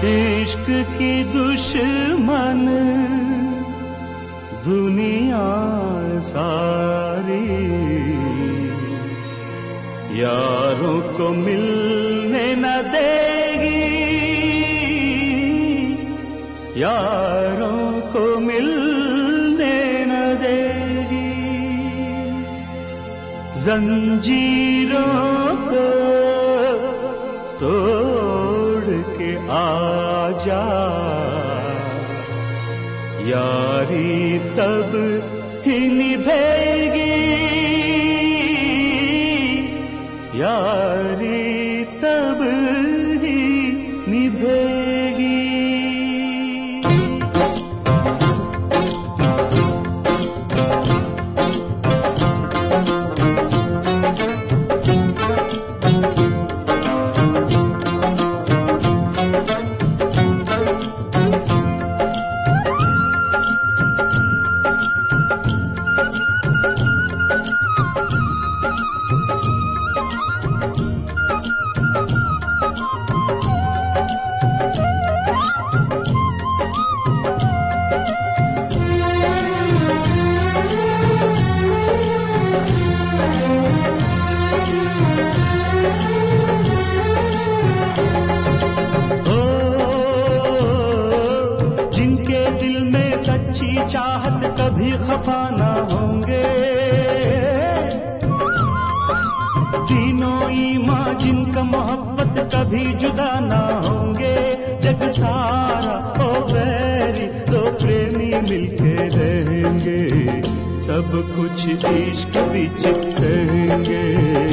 इश्क की दुश्मन दुनिया सारी यारों को मिलने न देगी, यारों को मिलने न देगी। जंजीरों को तोड़ के आजा, यारी तब ही निभेगी, यारी तब ही निभेगी। चाहत कभी खफा ना होंगे, तीनों ईमान जिनका मोहब्बत कभी जुदा ना होंगे। जग सारा ओ वैरी दो प्रेमी मिलके रहेंगे, सब कुछ इश्क बीच सहेंगे।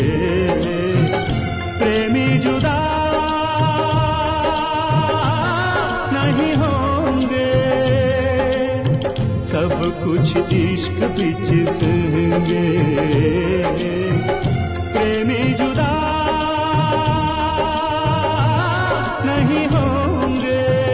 प्रेमी जुदा नहीं होंगे, सब कुछ इश्क बीच सहेंगे। प्रेमी जुदा नहीं होंगे।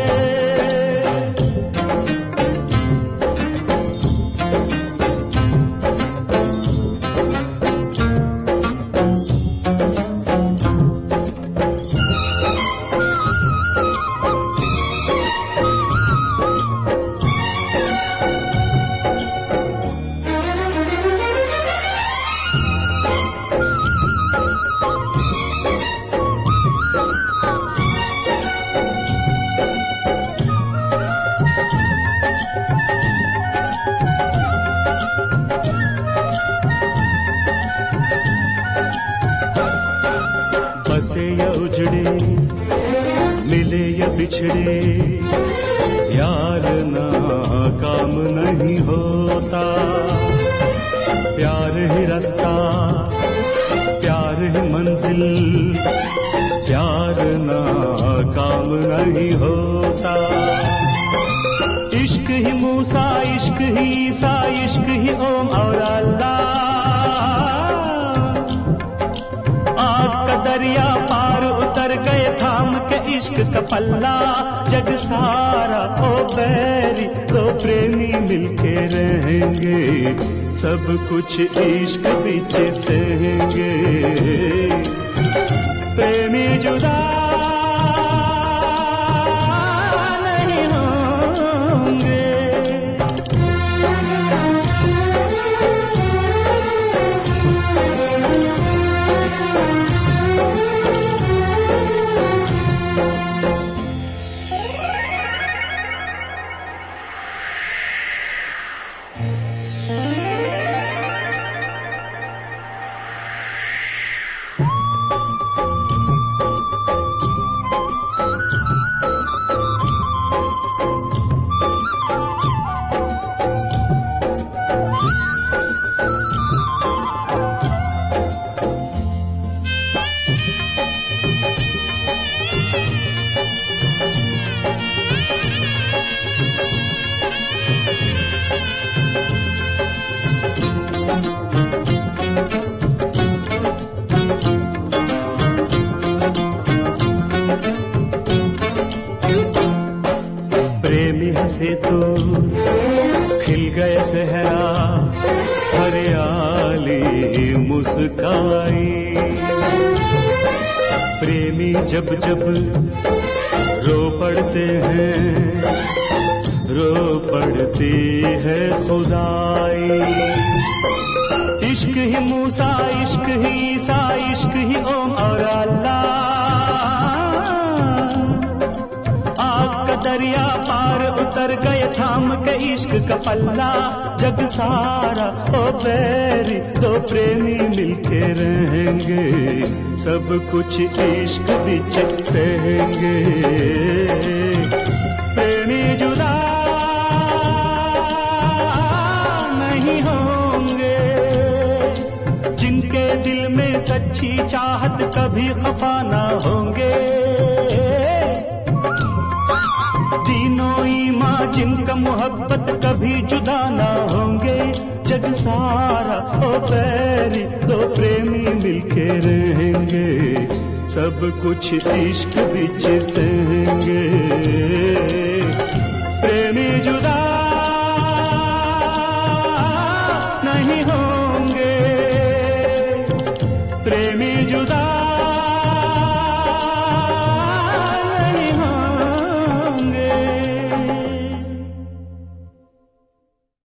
बसे या उजड़े, मिले या बिछड़े, यार ना काम नहीं होता। प्यार ही रास्ता, प्यार ही मंजिल, प्यार ना काम नहीं होता। इश्क ही मूसा, इश्क ही ईसा, इश्क ही ओम और अल्लाह। आग का दरिया पार उतर गए थाम के इश्क का पल्ला। जग सारा ओ बैरी दो प्रेमी मिलके रहेंगे, सब कुछ इश्क बीच सहेंगे। प्रेमी जुदा नहीं होंगे। प्रेमी हंसे तो खिल गए सहरा, हरियाली मुस्काई। प्रेमी जब जब रो पड़ते हैं, रो पड़ती है खुदाई। इश्क ही मूसा, इश्क ही ईसा, इश्क ही ओम और अल्लाह। आग का दरिया पार उतर गए थाम के इश्क का पल्ला। जग सारा ओ बैरी, दो प्रेमी मिलके रहेंगे, सब कुछ इश्क बिच सहेंगे। प्रेमी जुदा नहीं होंगे, जिनके दिल में सच्ची चाहत कभी खफा ना होंगे। दीनों ईमान जिनका मोहब्बत कभी जुदा ना होंगे। जग सारा ओ बैरी, दो प्रेमी मिलके रहेंगे, सब कुछ इश्क बिच सहेंगे।